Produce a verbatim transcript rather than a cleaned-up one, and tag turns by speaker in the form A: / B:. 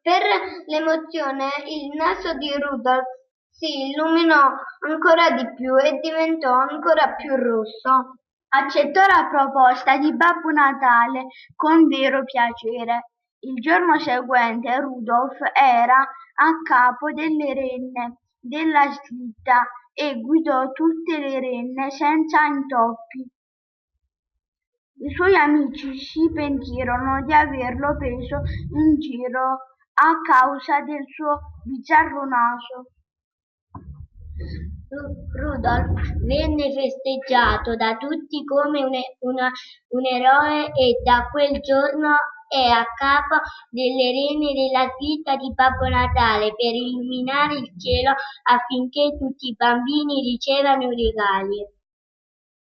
A: Per l'emozione il naso di Rudolf si illuminò ancora di più e diventò ancora più rosso.
B: Accettò la proposta di Babbo Natale con vero piacere. Il giorno seguente Rudolf era a capo delle renne della slitta e guidò tutte le renne senza intoppi. I suoi amici si pentirono di averlo preso in giro a causa del suo bizzarro naso.
A: Rudolf venne festeggiato da tutti come un, una, un eroe e da quel giorno è a capo delle renne della slitta di Babbo Natale per illuminare il cielo affinché tutti i bambini ricevano i regali.